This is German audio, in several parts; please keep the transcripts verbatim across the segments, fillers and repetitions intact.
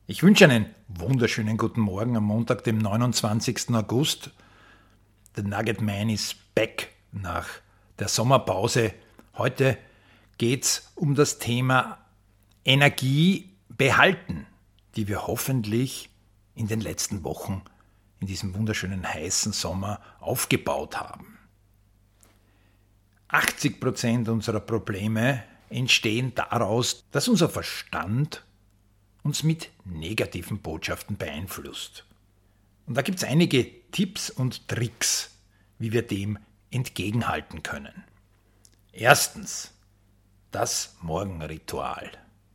Ich wünsche einen wunderschönen guten Morgen am Montag, dem neunundzwanzigsten August. The Nugget Man is back nach der Sommerpause. Heute geht es um das Thema Energie behalten, die wir hoffentlich in den letzten Wochen in diesem wunderschönen heißen Sommer aufgebaut haben. achtzig Prozent unserer Probleme entstehen daraus, dass unser Verstand uns mit negativen Botschaften beeinflusst. Und da gibt es einige Tipps und Tricks, wie wir dem entgegenhalten können. Erstens, das Morgenritual.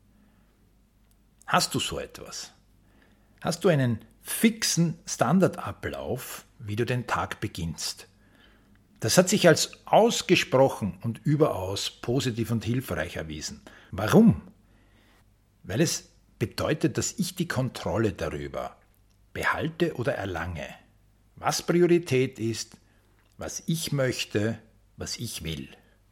Hast du so etwas? Hast du einen fixen Standardablauf, wie du den Tag beginnst? Das hat sich als ausgesprochen und überaus positiv und hilfreich erwiesen. Warum? Weil es bedeutet, dass ich die Kontrolle darüber behalte oder erlange, was Priorität ist, was ich möchte, was ich will.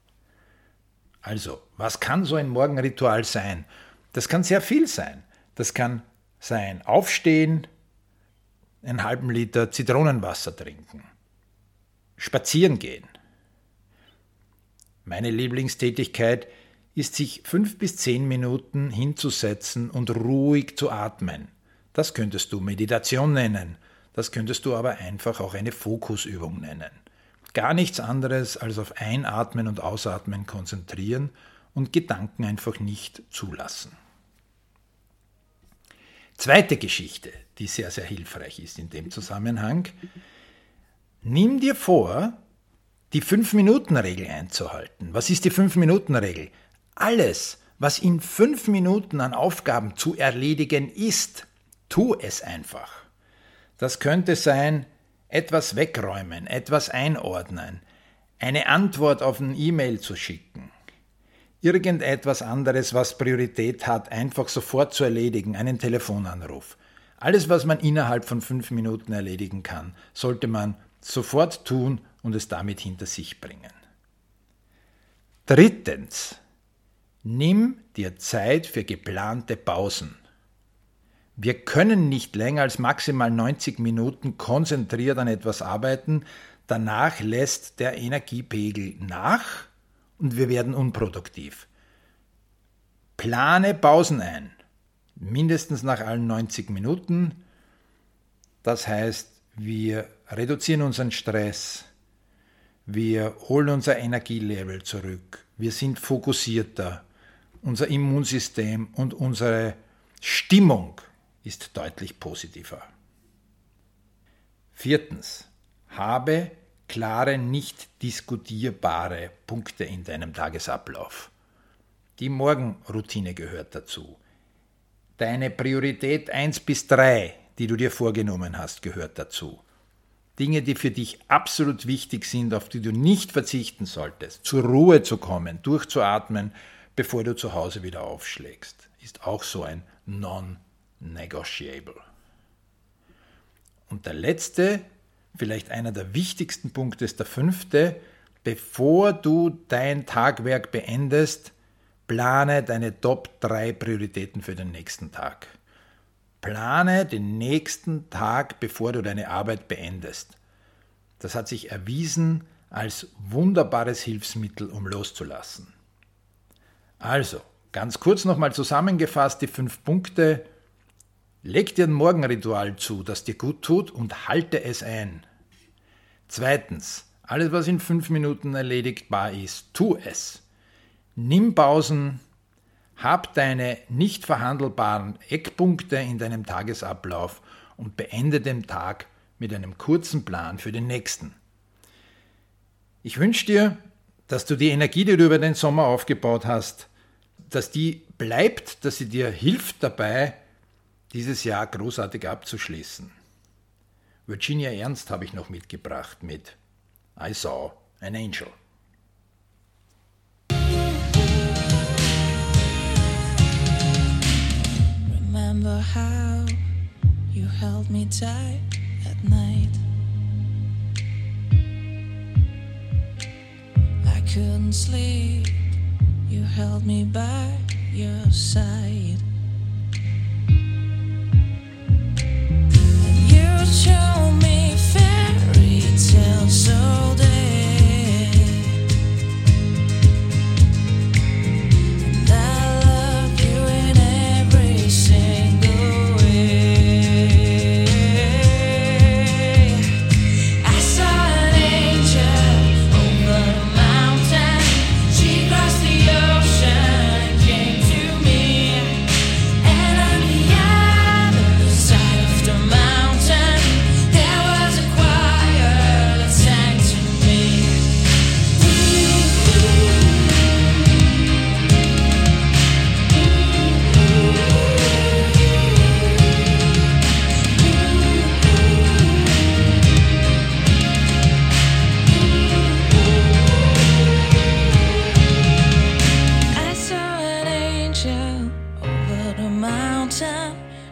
Also, was kann so ein Morgenritual sein? Das kann sehr viel sein. Das kann sein Aufstehen, einen halben Liter Zitronenwasser trinken, spazieren gehen. Meine Lieblingstätigkeit ist, sich fünf bis zehn Minuten hinzusetzen und ruhig zu atmen. Das könntest du Meditation nennen, das könntest du aber einfach auch eine Fokusübung nennen. Gar nichts anderes als auf Einatmen und Ausatmen konzentrieren und Gedanken einfach nicht zulassen. Zweite Geschichte, die sehr, sehr hilfreich ist in dem Zusammenhang. Nimm dir vor, die fünf-Minuten-Regel einzuhalten. Was ist die fünf-Minuten-Regel? Alles, was in fünf Minuten an Aufgaben zu erledigen ist, tu es einfach. Das könnte sein, etwas wegräumen, etwas einordnen, eine Antwort auf ein E-Mail zu schicken, irgendetwas anderes, was Priorität hat, einfach sofort zu erledigen, einen Telefonanruf. Alles, was man innerhalb von fünf Minuten erledigen kann, sollte man sofort tun und es damit hinter sich bringen. Drittens. Nimm dir Zeit für geplante Pausen. Wir können nicht länger als maximal neunzig Minuten konzentriert an etwas arbeiten, danach lässt der Energiepegel nach und wir werden unproduktiv. Plane Pausen ein, mindestens nach allen neunzig Minuten. Das heißt, wir reduzieren unseren Stress, wir holen unser Energielevel zurück, wir sind fokussierter. Unser Immunsystem und unsere Stimmung ist deutlich positiver. Viertens. Habe klare, nicht diskutierbare Punkte in deinem Tagesablauf. Die Morgenroutine gehört dazu. Deine Priorität eins bis drei, die du dir vorgenommen hast, gehört dazu. Dinge, die für dich absolut wichtig sind, auf die du nicht verzichten solltest. Zur Ruhe zu kommen, durchzuatmen, bevor du zu Hause wieder aufschlägst, ist auch so ein Non-Negotiable. Und der letzte, vielleicht einer der wichtigsten Punkte ist der fünfte, bevor du dein Tagwerk beendest, plane deine Top drei Prioritäten für den nächsten Tag. Plane den nächsten Tag, bevor du deine Arbeit beendest. Das hat sich erwiesen als wunderbares Hilfsmittel, um loszulassen. Also, ganz kurz nochmal zusammengefasst, die fünf Punkte. Leg dir ein Morgenritual zu, das dir gut tut und halte es ein. Zweitens, alles was in fünf Minuten erledigbar ist, tu es. Nimm Pausen, hab deine nicht verhandelbaren Eckpunkte in deinem Tagesablauf und beende den Tag mit einem kurzen Plan für den nächsten. Ich wünsche dir, dass du die Energie, die du über den Sommer aufgebaut hast, dass die bleibt, dass sie dir hilft dabei, dieses Jahr großartig abzuschließen. Virginia Ernst habe ich noch mitgebracht mit I Saw an Angel. Remember how you held me tight at night. I couldn't sleep, you held me by your side.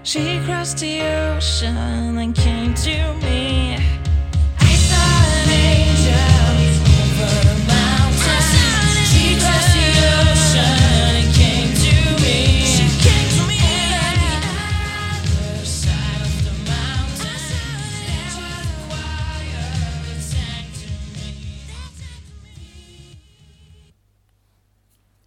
She crossed the ocean and came to me.